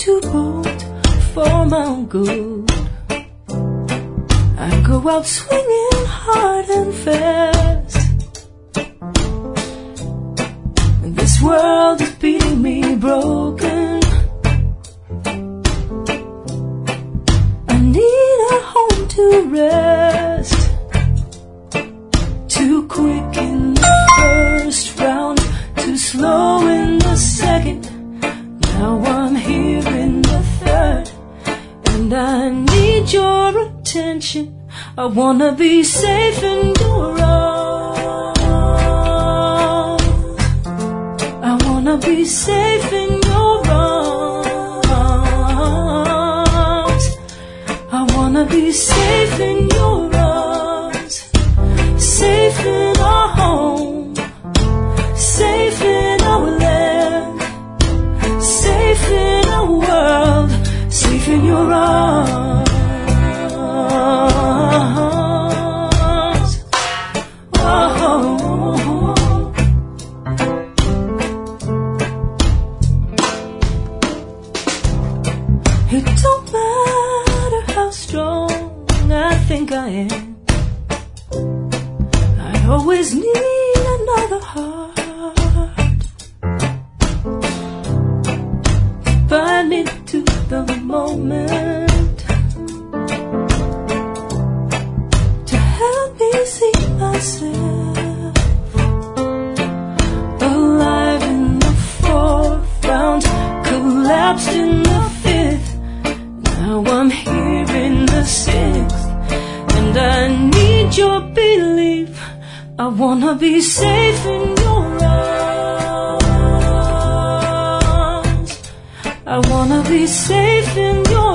too bold for my own good. I go out swinging hard and fast. This world is beating me broken. I need a home to rest. Too quick in the first round, too slow in the second. Now I'm here in the third, and I need your attention. I wanna be safe in your arms. I wanna be safe in your arms. I wanna be safe in your arms. Safe in our home, safe in our land, safe in our world, safe in your arms. Oh. It don't matter how strong I think I am, I always need another heart. Bind me to the moment to help me see myself alive in the fourth round, collapsed in the fifth. Now I'm here in the sixth, and I need your belief. I wanna be safe in your arms. I wanna be safe in your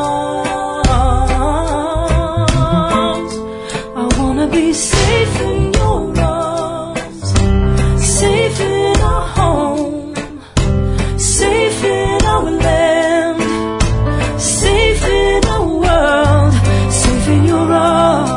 arms. I wanna be safe in your arms. Safe in our home, safe in our land, safe in our world, safe in your arms.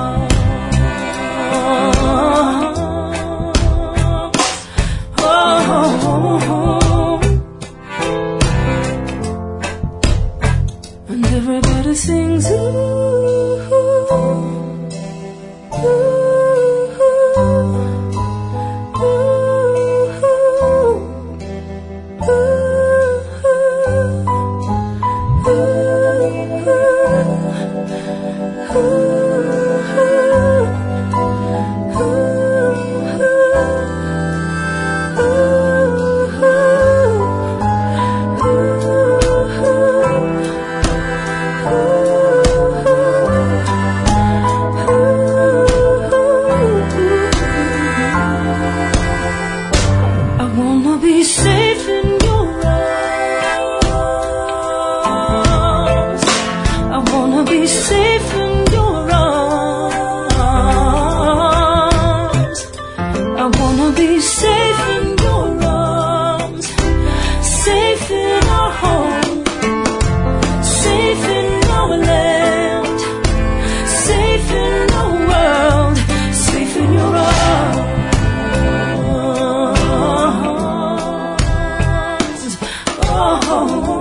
And everybody sings, ooh, ooh, ooh, I wanna be safe in your arms. I wanna be safe in your arms. I wanna be safe in your arms. Safe in our home, safe in our land, safe in our world, safe in your arms. Oh.